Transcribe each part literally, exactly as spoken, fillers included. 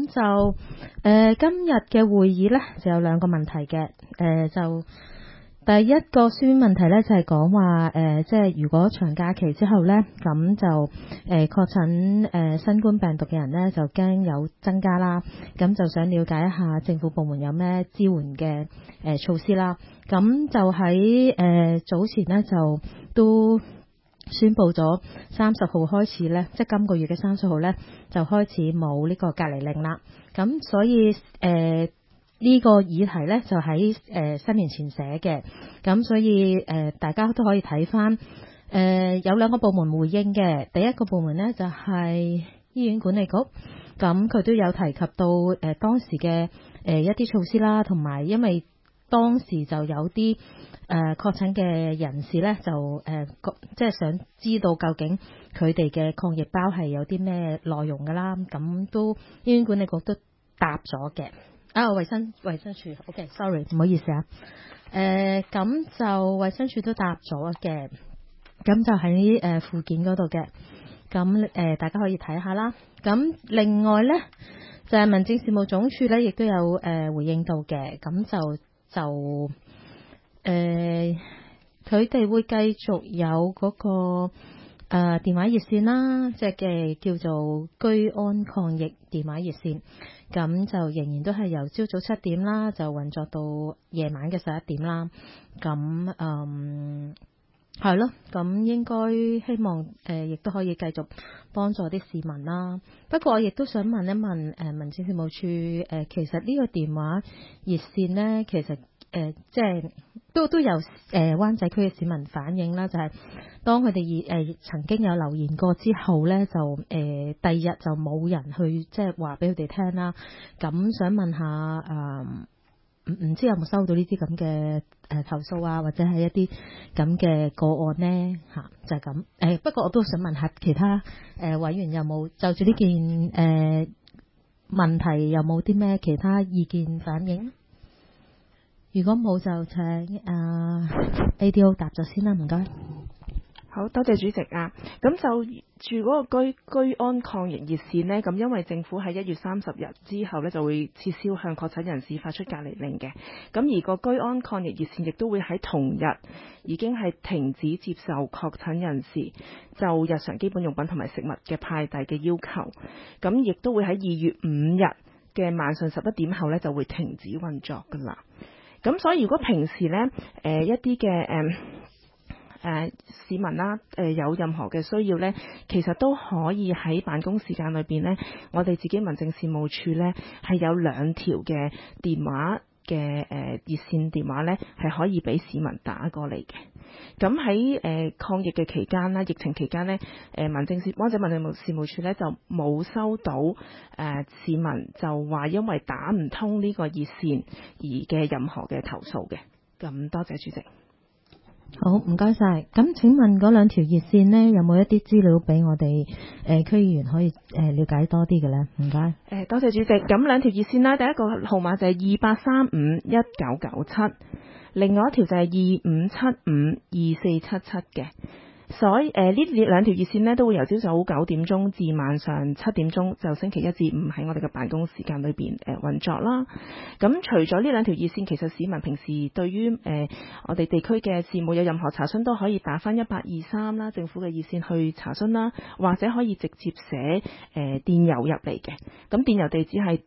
就誒、呃、今日嘅會議呢，就有兩個問題嘅。誒、呃、就第一個書面問題呢，就係講話誒，即係如果長假期之後呢，咁就誒、呃、確診誒、呃、新冠病毒嘅人呢，就驚有增加啦。咁就想了解一下政府部門有咩支援嘅誒、呃、措施啦。咁就喺誒、呃、早前呢，就都宣布咗三十號開始呢，即係今個月嘅三十號呢，就開始冇呢個隔離令啦。咁所以誒呢、呃呢個議題呢，就喺誒、呃、新年前寫嘅。咁所以誒、呃、大家都可以睇翻誒有兩個部門回應嘅。第一個部門呢，就係、是、醫院管理局，咁佢都有提及到誒、呃、當時嘅誒、呃、一啲措施啦，同埋因為當時就有啲誒確診嘅人士咧，就誒、呃、即係想知道究竟佢哋嘅抗疫包係有啲咩內容㗎啦。咁都醫院管理局都答咗嘅。啊，衛生衛生署 ，OK，sorry，、okay，唔好意思啊。誒、呃，咁就衛生署都答咗嘅。咁就喺誒附件嗰度嘅。咁誒、呃、大家可以睇下啦。咁另外咧就係、是、民政事務總署咧，亦都有誒、呃、回應到嘅。咁就就誒，佢、呃、哋會繼續有嗰、那個誒、呃、電話熱線啦，即係嘅叫做居安抗疫電話熱線。咁就仍然都係由朝早七點啦，就運作到夜晚嘅十一點啦。咁嗯係咯，咁應該希望誒，亦、呃、都可以繼續幫助啲市民啦。不過我亦都想問一問誒、呃，民政事務處誒、呃，其實呢個電話熱線呢，其實誒、呃，即係都都有誒灣仔區嘅市民反映啦，就係、是、當佢哋誒曾經有留言過之後呢，就誒、呃、第二日就冇人去即係話俾佢哋聽啦。咁想問下誒。呃唔唔知有冇收到呢啲咁嘅誒投訴啊，或者係一啲咁嘅個案呢？嚇、啊，就係、是、咁。誒、呃、不過我都想問下其他誒、呃、委員有冇就住呢件誒、呃、問題有冇啲咩其他意見反映？如果冇就請啊 A D O 答咗先啦，唔該。 好多謝主席啊！咁就住嗰個居居安抗疫熱線呢，咁因為政府喺一月三十日之後呢，就會撤銷向確診人士發出隔離令嘅。咁而個居安抗疫熱線亦都會喺同日已經係停止接受確診人士就日常基本用品同埋食物嘅派遞嘅要求。咁亦都會喺二月五日嘅晚上十一點後呢，就會停止運作㗎啦。咁所以如果平時呢，誒、呃、一啲嘅誒。呃誒、呃、市民啦，誒、呃、有任何嘅需要呢，其實都可以喺辦公時間裏邊呢，我哋自己民政事務處呢係有兩條嘅電話嘅誒、呃、熱線電話呢，係可以俾市民打過嚟嘅。咁喺誒抗疫嘅期間啦，疫情期間呢，誒、呃、民政事灣仔民政事務處呢就冇收到誒、呃、市民就話因為打唔通呢個熱線而嘅任何嘅投訴嘅。咁多謝主席。 好，唔該晒。咁請問嗰兩條熱線呢，有冇一啲資料俾我哋誒區議員可以誒、呃、了解多啲嘅呢？唔該。 誒多謝主席。咁兩條熱線啦，第一個號碼就係二八三五一九九七，另外一條就係二五七五二四七七嘅。所以誒呢兩條熱線呢，都會由朝早九點鐘至晚上七點鐘，就星期一至五喺我哋嘅辦公時間裏邊誒運作啦。咁除咗呢兩條熱線，其實市民平時對於誒、呃、我哋地區嘅事務有任何查詢都可以打返一八二三啦，政府嘅熱線去查詢啦，或者可以直接寫誒、呃、電郵入嚟嘅。咁電郵地址係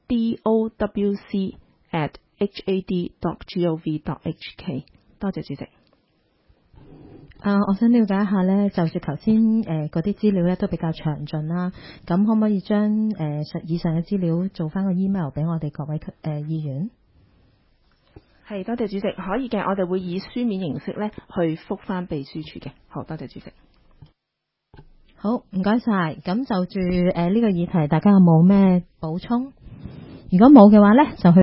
dowc at had dot gov dot hk。多謝主席。 啊，我想了解一下呢，就住頭先誒嗰啲資料呢都比較詳盡啦。咁可唔可以將誒、呃、以上嘅資料做翻個 email 俾我哋各位誒、呃、議員？ 係，多謝主席，可以嘅，我哋會以書面形式呢去覆翻秘書處嘅。好，多謝主席。 好，唔該晒。咁就住誒呢、呃這個議題，大家有冇咩補充？如果冇嘅話呢，就去。